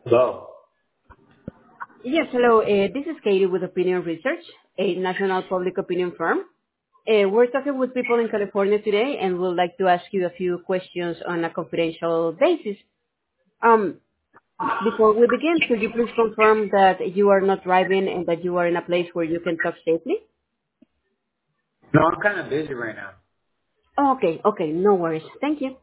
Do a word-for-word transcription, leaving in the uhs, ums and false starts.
Hello. Yes, hello. Uh, this is Katie with Opinion Research, a national public opinion firm. Uh, we're talking with people in California today and would like to ask you a few questions on a confidential basis. Um, Before we begin, could you please confirm that you are not driving and that you are in a place where you can talk safely? No, I'm kind of busy right now. Okay, okay, no worries. Thank you.